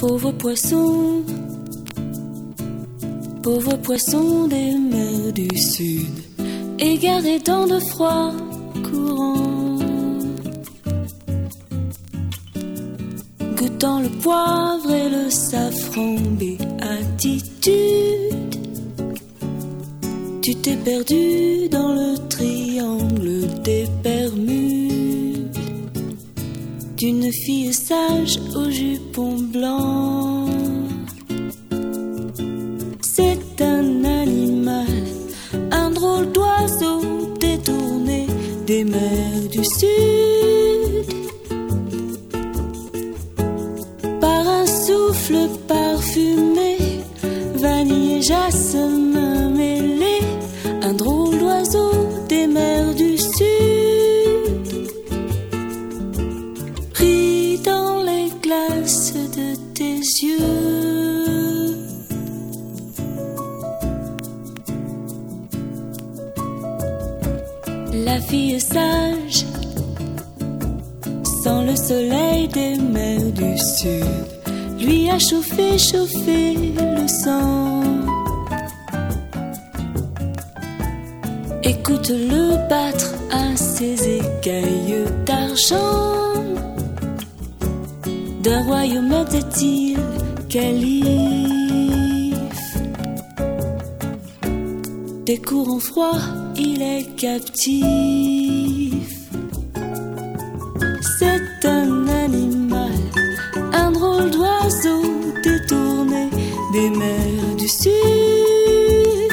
pauvre poisson des mers du sud, égaré dans de froids courants, goûtant le poivre et le safran, béatitude. Tu t'es perdu dans le triangle des Bermudes, d'une fille sage au jupon blanc. C'est un animal, un drôle d'oiseau détourné des mers du sud, par un souffle parfumé, vanille et jasmin mêlés, un drôle d'oiseau des mers du sud, pris dans les glaces de tes yeux. La fille sage, sans le soleil des mers du sud, lui a chauffé le sang. Écoute-le battre à ses écailles d'argent, d'un royaume est-il calife, des courants froids il est captif. C'est un animal, un drôle d'oiseau détourné des mers du sud,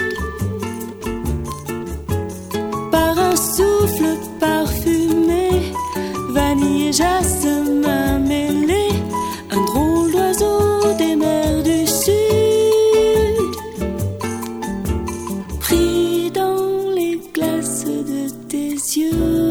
par un souffle parfumé, vanille et jasmin mêlés, un drôle d'oiseau des mers du sud, pris dans les glaces de tes yeux.